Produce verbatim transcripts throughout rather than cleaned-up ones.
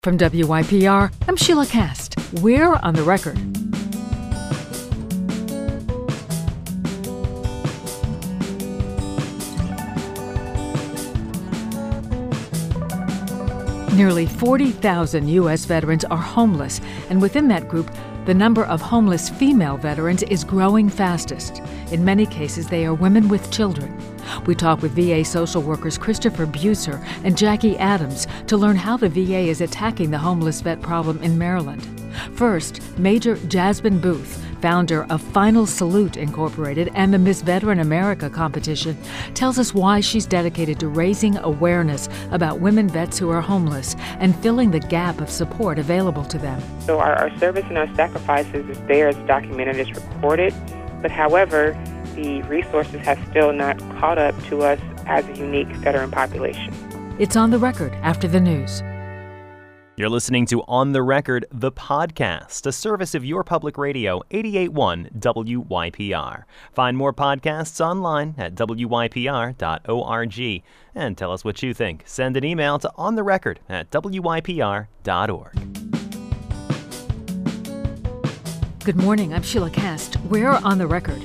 From W Y P R, I'm Sheila Cast. We're on the record. Nearly forty thousand U S veterans are homeless, and within that group, the number of homeless female veterans is growing fastest. In many cases, they are women with children. We talk with V A social workers Christopher Buser and Jackie Adams to learn how the V A is attacking the homeless vet problem in Maryland. First, Major Jasmine Booth, founder of Final Salute Incorporated and the Miss Veteran America competition, tells us why she's dedicated to raising awareness about women vets who are homeless and filling the gap of support available to them. So our, our service and our sacrifices is there, it's documented, it's recorded, but however, the resources have still not caught up to us as a unique veteran population. It's on the record after the news. You're listening to On the Record, the podcast, a service of your public radio, eighty-eight point one W Y P R. Find more podcasts online at W Y P R dot org. And tell us what you think. Send an email to ontherecord at W Y P R dot org. Good morning, I'm Sheila Cast. We're on the record.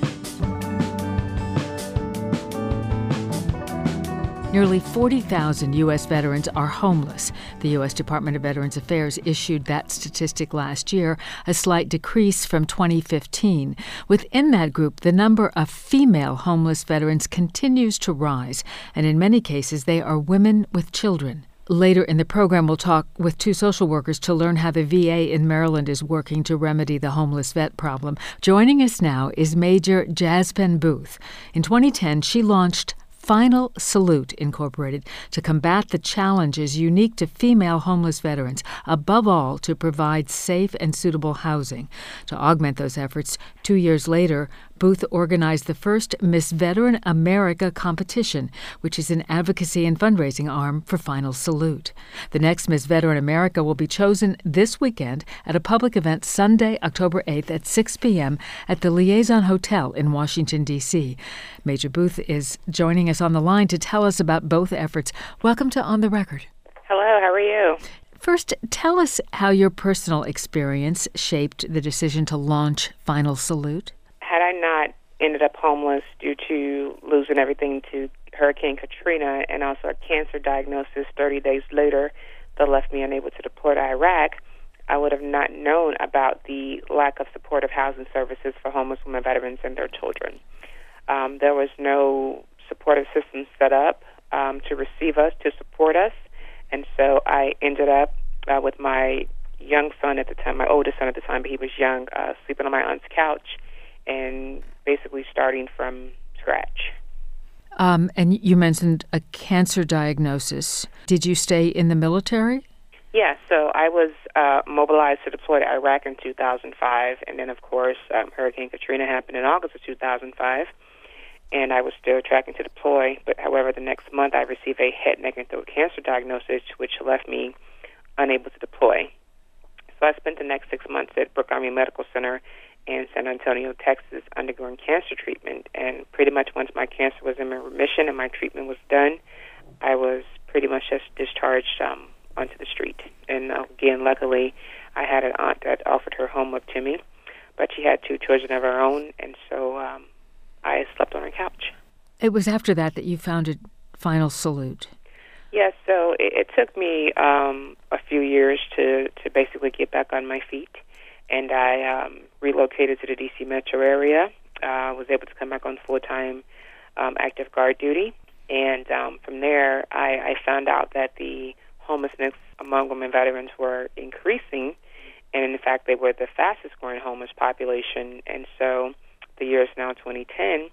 Nearly forty thousand U S veterans are homeless. The U S Department of Veterans Affairs issued that statistic last year, a slight decrease from twenty fifteen. Within that group, the number of female homeless veterans continues to rise, and in many cases, they are women with children. Later in the program, we'll talk with two social workers to learn how the V A in Maryland is working to remedy the homeless vet problem. Joining us now is Major Jasmine Booth. In twenty ten, she launched Final Salute Incorporated to combat the challenges unique to female homeless veterans, above all to provide safe and suitable housing. To augment those efforts, two years later, Booth organized the first Miss Veteran America competition, which is an advocacy and fundraising arm for Final Salute. The next Miss Veteran America will be chosen this weekend at a public event Sunday, October eighth at six p.m. at the Liaison Hotel in Washington, D C Major Booth is joining us on the line to tell us about both efforts. Welcome to On the Record. Hello, how are you? First, tell us how your personal experience shaped the decision to launch Final Salute. Had I not ended up homeless due to losing everything to Hurricane Katrina and also a cancer diagnosis thirty days later that left me unable to deploy to Iraq, I would have not known about the lack of supportive housing services for homeless women veterans and their children. Um, there was no supportive system set up um, to receive us, to support us, and so I ended up uh, with my young son at the time, my oldest son at the time, but he was young, uh, sleeping on my aunt's couch, and basically starting from scratch. Um, and you mentioned a cancer diagnosis. Did you stay in the military? Yeah, so I was uh, mobilized to deploy to Iraq in two thousand five, and then, of course, um, Hurricane Katrina happened in August of two thousand five, and I was still tracking to deploy. But, however, the next month I received a head, neck, and throat cancer diagnosis, which left me unable to deploy. So I spent the next six months at Brooke Army Medical Center in San Antonio, Texas, undergoing cancer treatment. And pretty much once my cancer was in remission and my treatment was done, I was pretty much just discharged um, onto the street. And uh, again, luckily, I had an aunt that offered her home up to me, but she had two children of her own, and so um, I slept on her couch. It was after that that you founded Final Salute. Yes, yeah, so it, it took me um, a few years to, to basically get back on my feet. And I um, relocated to the D C metro area. I uh, was able to come back on full-time um, active guard duty. And um, from there, I, I found out that the homelessness among women veterans were increasing. And, in fact, they were the fastest-growing homeless population. And so the year is now twenty ten.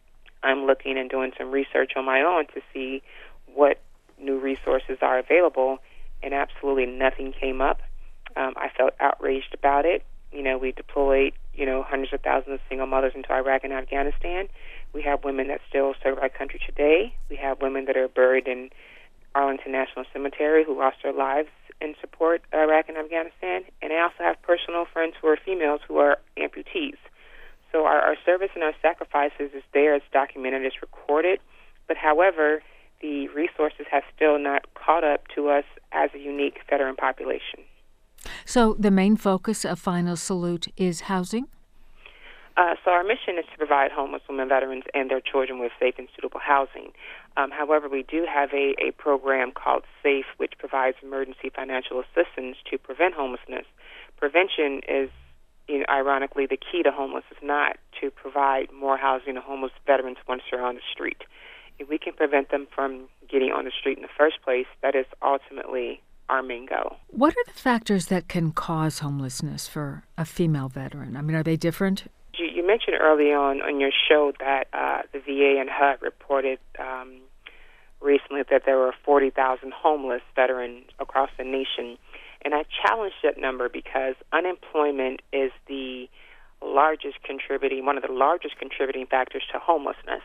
I'm looking and doing some research on my own to see what new resources are available, and absolutely nothing came up. Um, I felt outraged about it. You know, we deployed, you know, hundreds of thousands of single mothers into Iraq and Afghanistan. We have women that still serve our country today. We have women that are buried in Arlington National Cemetery who lost their lives in support of Iraq and Afghanistan. And I also have personal friends who are females who are amputees. So our, our service and our sacrifices is there. It's documented. It's recorded. But however, the resources have still not caught up to us as a unique veteran veteran population. So the main focus of Final Salute is housing? Uh, so our mission is to provide homeless women veterans and their children with safe and suitable housing. Um, however, we do have a, a program called SAFE, which provides emergency financial assistance to prevent homelessness. Prevention is, you know, ironically, the key to homeless is not to provide more housing to homeless veterans once they're on the street. If we can prevent them from getting on the street in the first place, that is ultimately our main goal. What are the factors that can cause homelessness for a female veteran? I mean, are they different? You, you mentioned early on on your show that uh, the V A and H U D reported um, recently that there were forty thousand homeless veterans across the nation. And I challenge that number because unemployment is the largest contributing, one of the largest contributing factors to homelessness.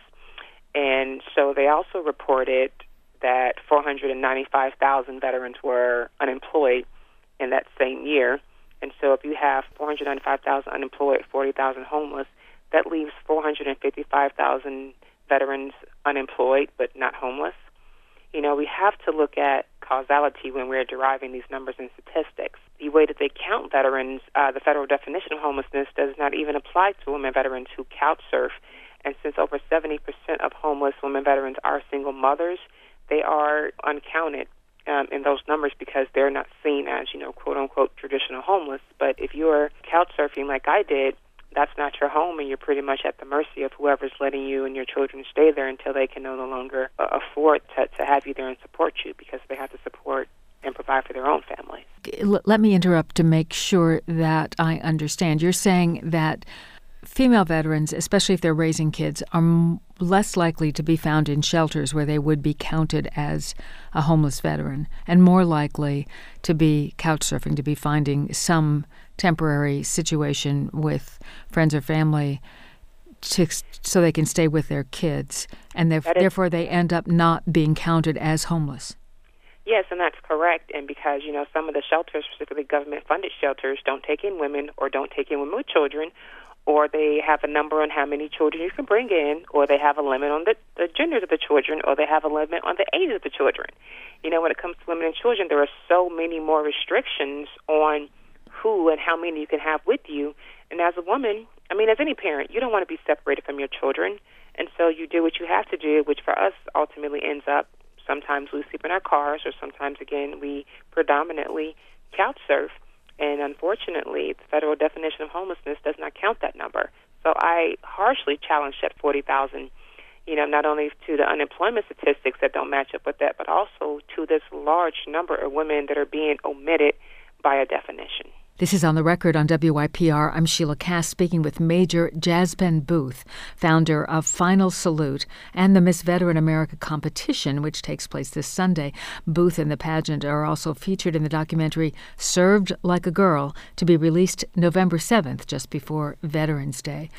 And so they also reported that four hundred ninety-five thousand veterans were unemployed in that same year. And so if you have four hundred ninety-five thousand unemployed, forty thousand homeless, that leaves four hundred fifty-five thousand veterans unemployed but not homeless. You know, we have to look at causality when we're deriving these numbers and statistics. The way that they count veterans, uh, the federal definition of homelessness does not even apply to women veterans who couch surf. And since over seventy percent of homeless women veterans are single mothers, they are uncounted um, in those numbers because they're not seen as, you know, quote-unquote traditional homeless. But if you're couch surfing like I did, that's not your home, and you're pretty much at the mercy of whoever's letting you and your children stay there until they can no longer uh, afford to, to have you there and support you because they have to support and provide for their own families. Let me interrupt to make sure that I understand. You're saying that female veterans, especially if they're raising kids, are m- less likely to be found in shelters where they would be counted as a homeless veteran and more likely to be couch surfing, to be finding some temporary situation with friends or family to, so they can stay with their kids, and is, therefore they end up not being counted as homeless. Yes, and that's correct. And because, you know, some of the shelters, specifically government-funded shelters, don't take in women or don't take in women with children, or they have a number on how many children you can bring in, or they have a limit on the, the genders of the children, or they have a limit on the age of the children. You know, when it comes to women and children, there are so many more restrictions on who and how many you can have with you. And as a woman, I mean, as any parent, you don't want to be separated from your children. And so you do what you have to do, which for us ultimately ends up sometimes we sleep in our cars, or sometimes, again, we predominantly couch surf. And unfortunately, the federal definition of homelessness does not count that number. So I harshly challenge that forty thousand, you know, not only to the unemployment statistics that don't match up with that, but also to this large number of women that are being omitted by a definition. This is On the Record on W Y P R. I'm Sheila Cass speaking with Major Jasbin Booth, founder of Final Salute and the Miss Veteran America competition, which takes place this Sunday. Booth and the pageant are also featured in the documentary Served Like a Girl, to be released November seventh, just before Veterans Day.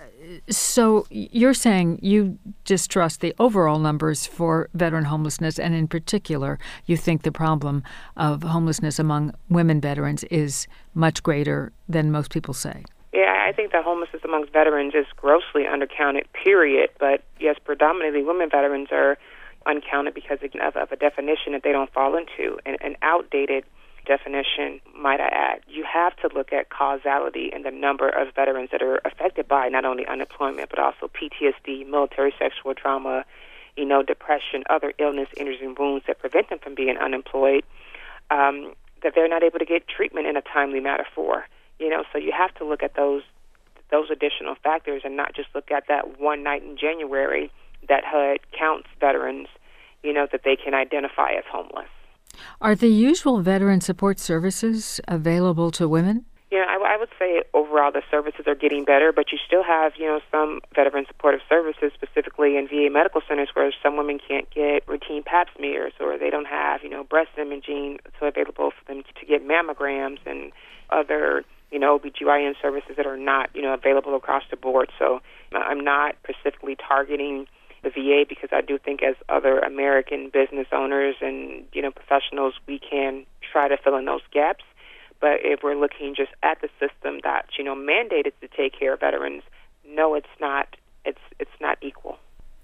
So you're saying you distrust the overall numbers for veteran homelessness, and in particular, you think the problem of homelessness among women veterans is much greater than most people say. Yeah, I think that homelessness amongst veterans is grossly undercounted, period. But yes, predominantly women veterans are uncounted because of, of a definition that they don't fall into, an, an outdated definition, might I add. You have to look at causality and the number of veterans that are affected by not only unemployment, but also P T S D, military sexual trauma, you know, depression, other illness, injuries, and wounds that prevent them from being unemployed, um, that they're not able to get treatment in a timely manner for. You know, so you have to look at those those additional factors and not just look at that one night in January that H U D counts veterans, you know, that they can identify as homeless. Are the usual veteran support services available to women? Yeah, I, I would say overall the services are getting better, but you still have, you know, some veteran supportive services, specifically in V A medical centers, where some women can't get routine pap smears, or they don't have, you know, breast imaging so available for them to get mammograms and other, you know, O B G Y N services that are not, you know, available across the board. So I'm not specifically targeting the V A because I do think as other American business owners and, you know, professionals, we can try to fill in those gaps. But if we're looking just at the system that's, you know, mandated to take care of veterans, no, it's not. It's it's not equal.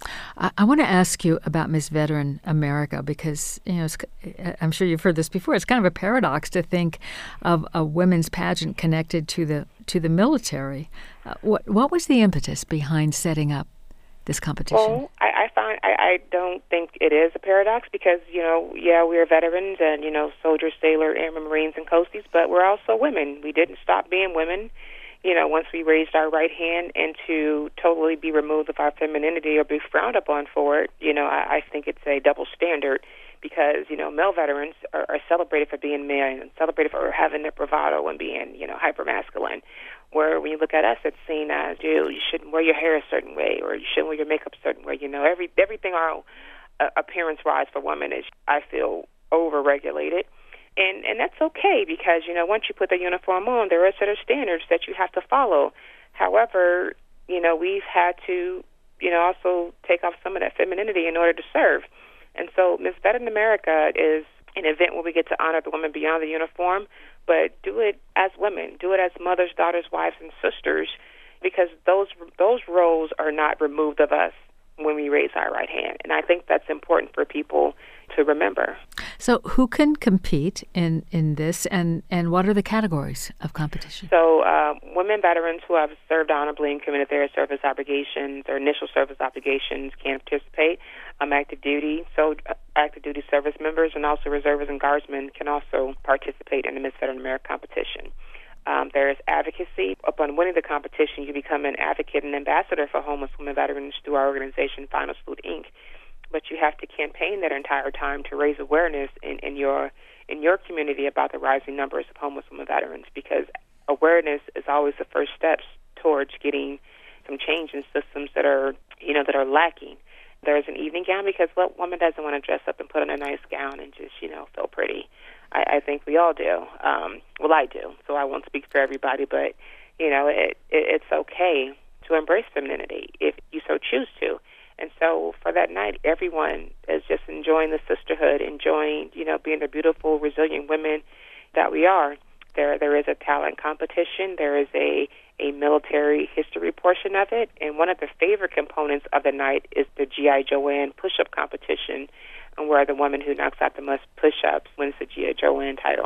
I, I want to ask you about Miss Veteran America because, you know, it's, I'm sure you've heard this before. It's kind of a paradox to think of a women's pageant connected to the to the military. Uh, what what was the impetus behind setting up this competition? Well, I, I find I, I don't think it is a paradox because, you know, yeah, we're veterans and, you know, soldiers, sailor, airmen, Marines, and coasties, but we're also women. We didn't stop being women, you know, once we raised our right hand, and to totally be removed of our femininity or be frowned upon for it, you know, I, I think it's a double standard because, you know, male veterans are, are celebrated for being men and celebrated for having their bravado and being, you know, hyper-masculine. Where when you look at us, it's seen as, you, you shouldn't wear your hair a certain way or you shouldn't wear your makeup a certain way. You know, every everything our uh, appearance-wise for women is, I feel, over-regulated. And and that's okay because, you know, once you put the uniform on, there are a set of standards that you have to follow. However, you know, we've had to, you know, also take off some of that femininity in order to serve. And so Miss Veteran America is an event where we get to honor the women beyond the uniform, but do it as women, do it as mothers, daughters, wives, and sisters, because those those roles are not removed of us when we raise our right hand. And I think that's important for people to remember. So who can compete in, in this, and, and what are the categories of competition? So uh, women veterans who have served honorably and committed their service obligations or initial service obligations can participate. Um, active duty, so uh, active duty service members and also reservists and guardsmen can also participate in the Miss Veteran America competition. Um, there is advocacy. Upon winning the competition, you become an advocate and ambassador for homeless women veterans through our organization, Final Salute, Incorporated. But you have to campaign that entire time to raise awareness in, in your in your community about the rising numbers of homeless women veterans, because awareness is always the first steps towards getting some change in systems that are, you know, that are lacking. There's an evening gown because what woman doesn't want to dress up and put on a nice gown and just, you know, feel pretty? I, I think we all do. Um, well, I do, so I won't speak for everybody, but, you know, it, it, it's okay to embrace femininity if you so choose to. And so for that night, everyone is just enjoying the sisterhood, enjoying, you know, being the beautiful, resilient women that we are. There, there is a talent competition. There is a, a military history portion of it. And one of the favorite components of the night is the G I. Joanne push-up competition, where the woman who knocks out the most push-ups wins the G I. Joanne title.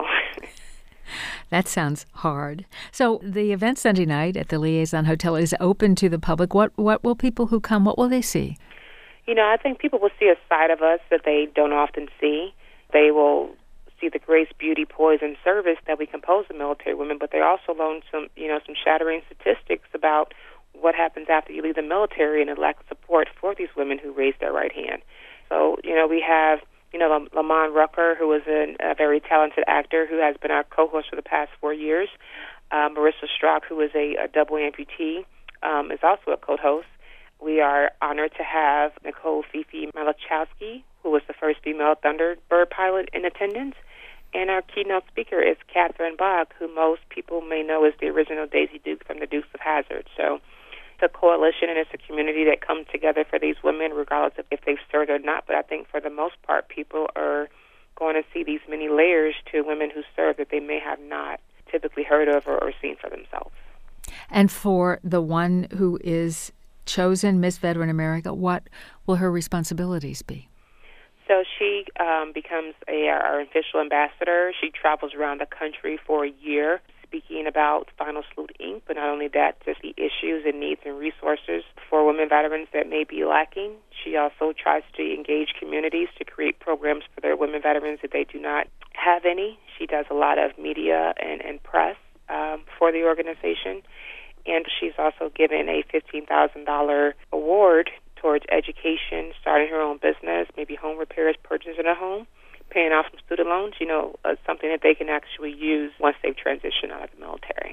That sounds hard. So the event Sunday night at the Liaison Hotel is open to the public. What what will people who come, what will they see? You know, I think people will see a side of us that they don't often see. They will see the grace, beauty, poise, and service that we compose the military women, but they also learn some, you know, some shattering statistics about what happens after you leave the military and the lack of support for these women who raise their right hand. So, you know, we have You know, Lamont Rucker, who is a, a very talented actor who has been our co-host for the past four years. Uh, Marissa Strock, who is a, a double amputee, um, is also a co-host. We are honored to have Nicole Fifi Malachowski, who was the first female Thunderbird pilot in attendance. And our keynote speaker is Catherine Bach, who most people may know as the original Daisy Duke from the Dukes of Hazzard. So it's a coalition and it's a community that comes together for these women, regardless of if they've served or not. But I think for the most part, people are going to see these many layers to women who serve that they may have not typically heard of or, or seen for themselves. And for the one who is chosen Miss Veteran America, what will her responsibilities be? So she um, becomes a, our official ambassador. She travels around the country for a year speaking about Final Salute, Incorporated, but not only that, just the issues and needs and resources for women veterans that may be lacking. She also tries to engage communities to create programs for their women veterans if they do not have any. She does a lot of media and, and press um, for the organization. And she's also given a fifteen thousand dollars award towards education, starting her own business, maybe home repairs, purchasing a home, paying off some student loans, you know, uh, something that they can actually use once they've transitioned out of the military.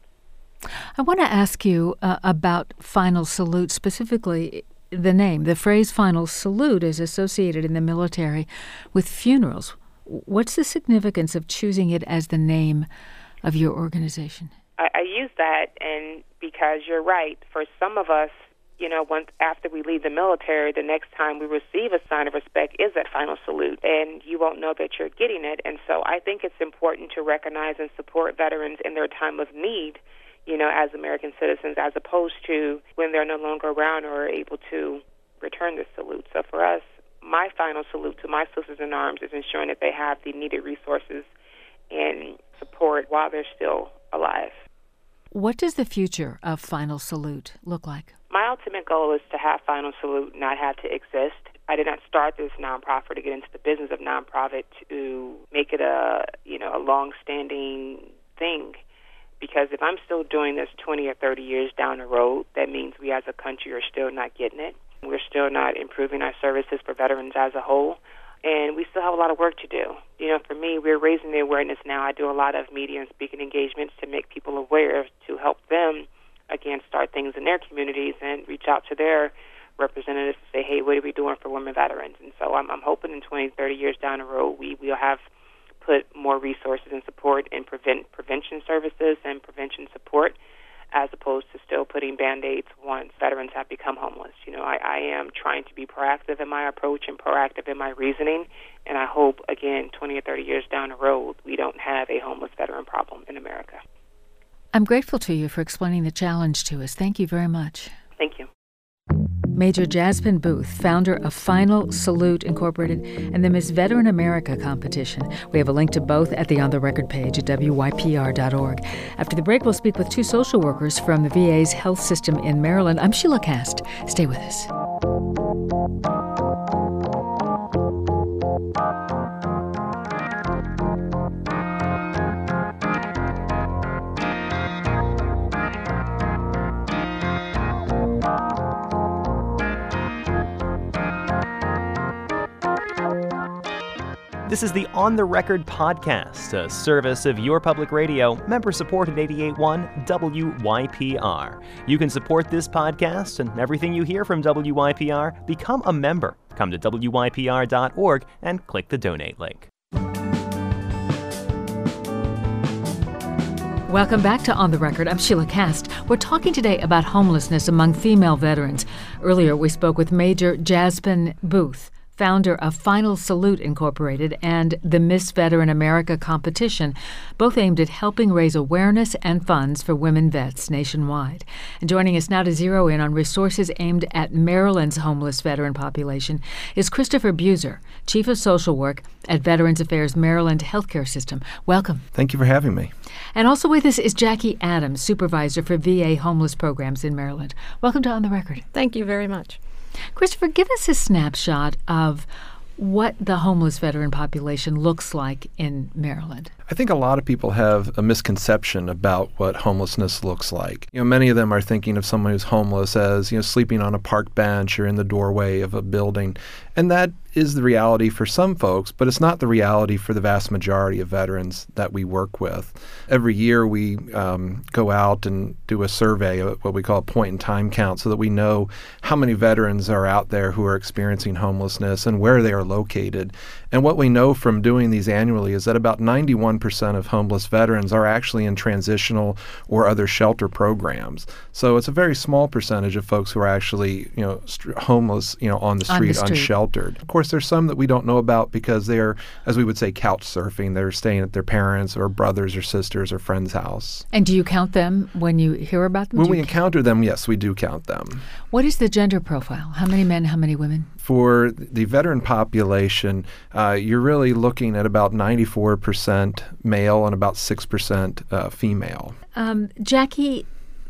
I want to ask you uh, about Final Salute, specifically the name. The phrase Final Salute is associated in the military with funerals. What's the significance of choosing it as the name of your organization? I, I use that and because you're right. For some of us, you know, once after we leave the military, the next time we receive a sign of respect is that final salute, and you won't know that you're getting it. And so I think it's important to recognize and support veterans in their time of need, you know, as American citizens, as opposed to when they're no longer around or are able to return this salute. So for us, my final salute to my sisters in arms is ensuring that they have the needed resources and support while they're still alive. What does the future of Final Salute look like? My ultimate goal is to have Final Salute not have to exist. I did not start this nonprofit to get into the business of nonprofit to make it a, you know, a long-standing thing. Because if I'm still doing this twenty or thirty years down the road, that means we as a country are still not getting it. We're still not improving our services for veterans as a whole. And we still have a lot of work to do. You know, for me, we're raising the awareness now. I do a lot of media and speaking engagements to make people aware, to help them, again, start things in their communities and reach out to their representatives to say, hey, what are we doing for women veterans? And so I'm, I'm hoping in twenty, thirty years down the road, we will have put more resources and support in prevent prevention services and prevention support, as opposed to still putting Band-Aids once veterans have become homeless. You know, I, I am trying to be proactive in my approach and proactive in my reasoning, and I hope, again, twenty or thirty years down the road, we don't have a homeless veteran problem in America. I'm grateful to you for explaining the challenge to us. Thank you very much. Thank you. Major Jasmine Booth, founder of Final Salute Incorporated and the Miss Veteran America competition. We have a link to both at the On the Record page at W Y P R dot org. After the break, we'll speak with two social workers from the V A's health system in Maryland. I'm Sheila Cast. Stay with us. This is the On the Record podcast, a service of your public radio, member-supported eighty-eight point one W Y P R. You can support this podcast and everything you hear from W Y P R. Become a member. Come to W Y P R dot org and click the donate link. Welcome back to On the Record. I'm Sheila Cast. We're talking today about homelessness among female veterans. Earlier, we spoke with Major Jasmine Booth, founder of Final Salute Incorporated and the Miss Veteran America competition, both aimed at helping raise awareness and funds for women vets nationwide. And joining us now to zero in on resources aimed at Maryland's homeless veteran population is Christopher Buser, Chief of Social Work at Veterans Affairs Maryland Healthcare System. Welcome. Thank you for having me. And also with us is Jackie Adams, Supervisor for V A homeless programs in Maryland. Welcome to On the Record. Thank you very much. Christopher, give us a snapshot of what the homeless veteran population looks like in Maryland. I think a lot of people have a misconception about what homelessness looks like. You know, many of them are thinking of someone who's homeless as, you know, sleeping on a park bench or in the doorway of a building. And that is the reality for some folks, but it's not the reality for the vast majority of veterans that we work with. Every year we um, go out and do a survey, what we call a point-in-time count, so that we know how many veterans are out there who are experiencing homelessness and where they are located. And what we know from doing these annually is that about ninety-one percent of homeless veterans are actually in transitional or other shelter programs. So it's a very small percentage of folks who are actually, you know, st- homeless, you know, on the street, on the street. unsheltered. Of course, there's some that we don't know about because they are, as we would say, couch surfing. They're staying at their parents' or brothers or sisters or friend's house. And do you count them when you hear about them? When do we you encounter them, yes, we do count them. What is the gender profile? How many men, how many women? For the veteran population, uh, you're really looking at about ninety-four percent male and about six percent uh, female. Um, Jackie,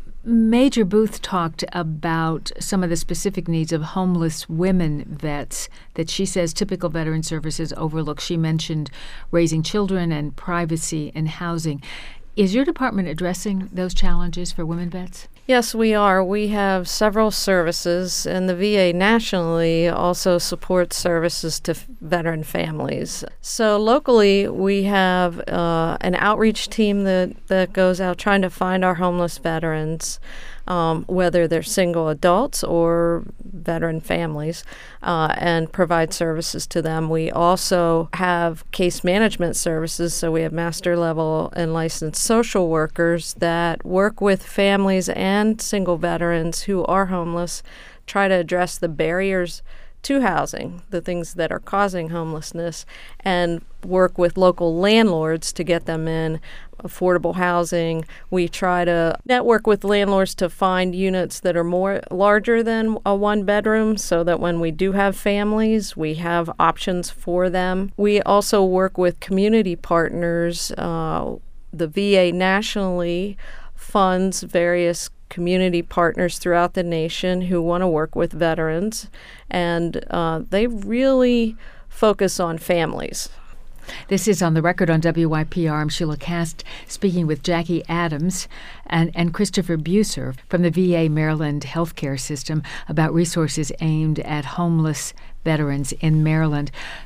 Major Booth talked about some of the specific needs of homeless women vets that she says typical veteran services overlook. She mentioned raising children and privacy and housing. Is your department addressing those challenges for women vets? Yes, we are. We have several services, and the V A nationally also supports services to f- veteran families. So locally, we have uh, an outreach team that, that goes out trying to find our homeless veterans, um, whether they're single adults or veteran families, uh, and provide services to them. We also have case management services, so we have master level and licensed social workers that work with families and single veterans who are homeless, try to address the barriers to housing, the things that are causing homelessness, and work with local landlords to get them in affordable housing. We try to network with landlords to find units that are more larger than a one bedroom so that when we do have families, we have options for them. We also work with community partners. Uh, the V A nationally funds various community partners throughout the nation who want to work with veterans, and uh, they really focus on families. This is On the Record on W Y P R. I'm Sheila Kast, speaking with Jackie Adams and, and Christopher Buser from the V A Maryland healthcare system about resources aimed at homeless veterans in Maryland.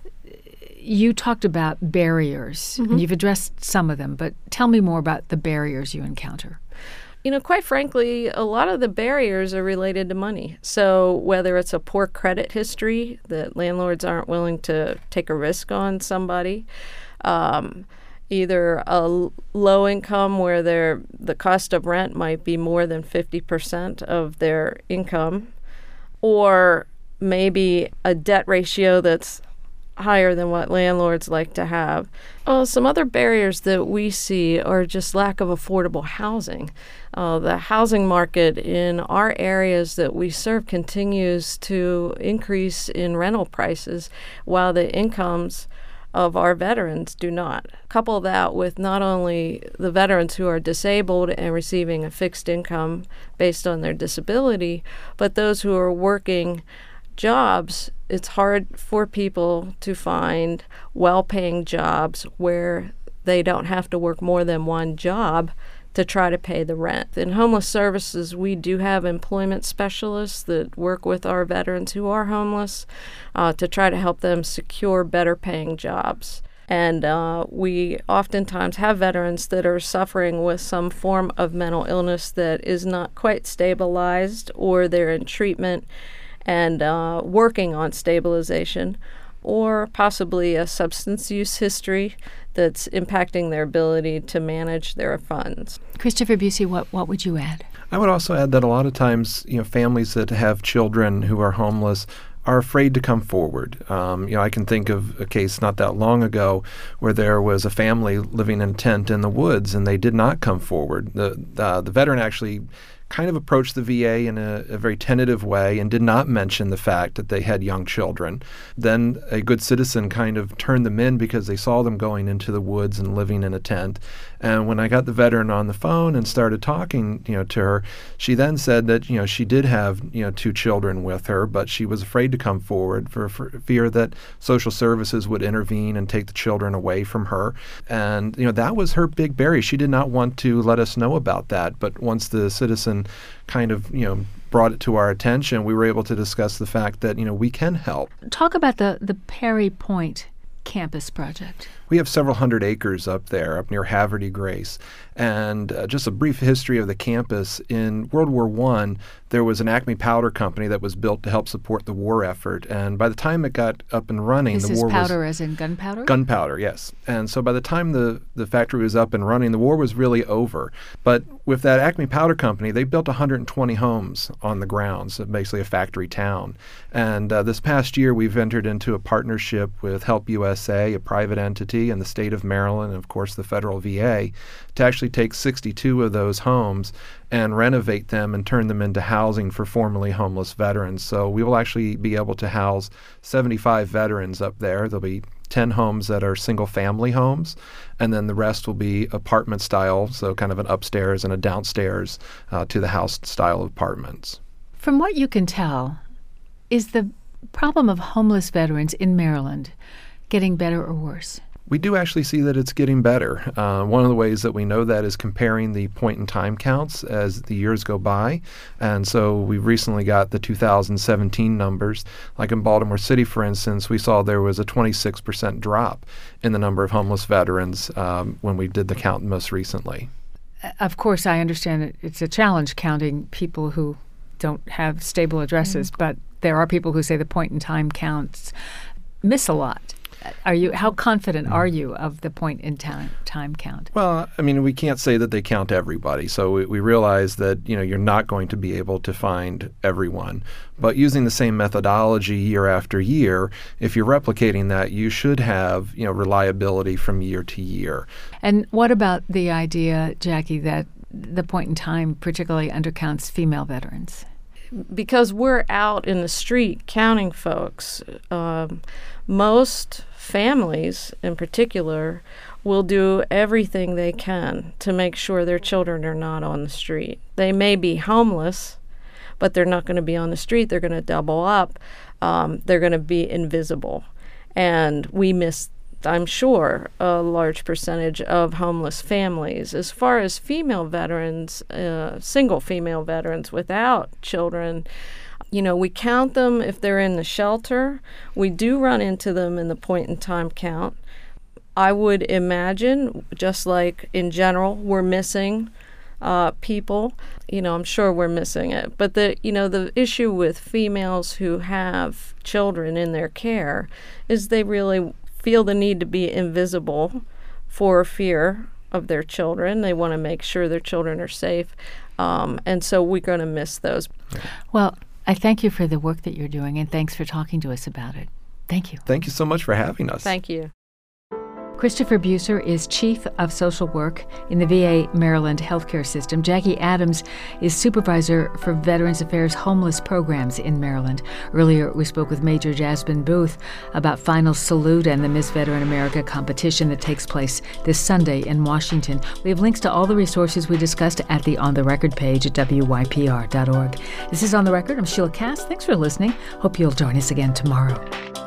You talked about barriers, mm-hmm. and you've addressed some of them, but tell me more about the barriers you encounter. You know, quite frankly, a lot of the barriers are related to money. So whether it's a poor credit history, that landlords aren't willing to take a risk on somebody, um, either a low income where their the cost of rent might be more than fifty percent of their income, or maybe a debt ratio that's higher than what landlords like to have. Well, some other barriers that we see are just lack of affordable housing. Uh, the housing market in our areas that we serve continues to increase in rental prices, while the incomes of our veterans do not. Couple that with not only the veterans who are disabled and receiving a fixed income based on their disability, but those who are working jobs. It's hard for people to find well-paying jobs where they don't have to work more than one job to try to pay the rent. In homeless services, we do have employment specialists that work with our veterans who are homeless uh, to try to help them secure better-paying jobs. And uh, we oftentimes have veterans that are suffering with some form of mental illness that is not quite stabilized, or they're in treatment and uh, working on stabilization, or possibly a substance use history that's impacting their ability to manage their funds. Christopher Buser, what, what would you add? I would also add that a lot of times, you know, families that have children who are homeless are afraid to come forward. Um, you know, I can think of a case not that long ago where there was a family living in a tent in the woods, and they did not come forward. The uh, the veteran actually kind of approached the V A in a, a very tentative way and did not mention the fact that they had young children. Then a good citizen kind of turned them in because they saw them going into the woods and living in a tent. And when I got the veteran on the phone and started talking, you know, to her, she then said that, you know, she did have, you know, two children with her, but she was afraid to come forward for, for fear that social services would intervene and take the children away from her. And, you know, that was her big barrier. She did not want to let us know about that. But once the citizen kind of, you know, brought it to our attention, we were able to discuss the fact that, you know, we can help. Talk about the, the Perry Point campus project. We have several hundred acres up there, up near Haverty Grace. And uh, just a brief history of the campus. In World War One, there was an Acme powder company that was built to help support the war effort. And by the time it got up and running, this the is war powder was... as in gunpowder? Gunpowder, yes. And so by the time the, the factory was up and running, the war was really over. But with that Acme powder company, they built one hundred twenty homes on the grounds, so basically a factory town. And uh, this past year, we've entered into a partnership with Help U S A, a private entity, and the state of Maryland, and of course the federal V A, to actually take sixty-two of those homes and renovate them and turn them into housing for formerly homeless veterans. So we will actually be able to house seventy-five veterans up there. There'll be ten homes that are single-family homes, and then the rest will be apartment style, so kind of an upstairs and a downstairs uh, to the house style apartments. From what you can tell, is the problem of homeless veterans in Maryland getting better or worse? We do actually see that it's getting better. Uh, one of the ways that we know that is comparing the point-in-time counts as the years go by. And so we recently got the two thousand seventeen numbers. Like in Baltimore City, for instance, we saw there was a twenty-six percent drop in the number of homeless veterans um, when we did the count most recently. Of course, I understand it, it's a challenge counting people who don't have stable addresses, mm-hmm. but there are people who say the point-in-time counts miss a lot. Are you? How confident are you of the point in time time count? Well, I mean, we can't say that they count everybody. So we, we realize that, you know, you're not going to be able to find everyone. But using the same methodology year after year, if you're replicating that, you should have, you know, reliability from year to year. And what about the idea, Jackie, that the point in time particularly undercounts female veterans? Because we're out in the street counting folks, um, most families in particular will do everything they can to make sure their children are not on the street. They may be homeless, but they're not going to be on the street. They're going to double up. Um, they're going to be invisible. And we miss, I'm sure, a large percentage of homeless families. As far as female veterans, uh, single female veterans without children, you know, we count them if they're in the shelter. We do run into them in the point-in-time count. I would imagine, just like in general, we're missing uh, people. You know, I'm sure we're missing it. But the, you know, the issue with females who have children in their care is they really feel the need to be invisible for fear of their children. They want to make sure their children are safe. Um, and so we're going to miss those. Well, I thank you for the work that you're doing, and thanks for talking to us about it. Thank you. Thank you so much for having us. Thank you. Christopher Buser is Chief of Social Work in the V A Maryland Healthcare System. Jackie Adams is Supervisor for Veterans Affairs Homeless Programs in Maryland. Earlier, we spoke with Major Jasmine Booth about Final Salute and the Miss Veteran America competition that takes place this Sunday in Washington. We have links to all the resources we discussed at the On the Record page at W Y P R dot org. This is On the Record. I'm Sheila Cass. Thanks for listening. Hope you'll join us again tomorrow.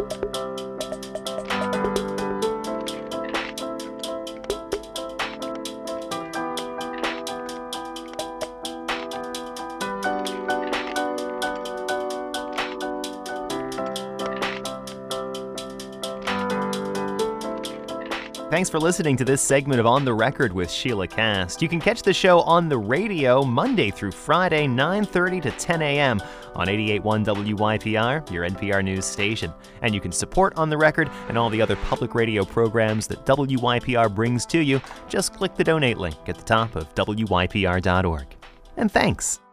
Thanks for listening to this segment of On the Record with Sheila Cass. You can catch the show on the radio Monday through Friday, nine thirty to ten a.m. on eighty-eight point one W Y P R, your N P R news station. And you can support On the Record and all the other public radio programs that W Y P R brings to you. Just click the donate link at the top of W Y P R dot org. And thanks.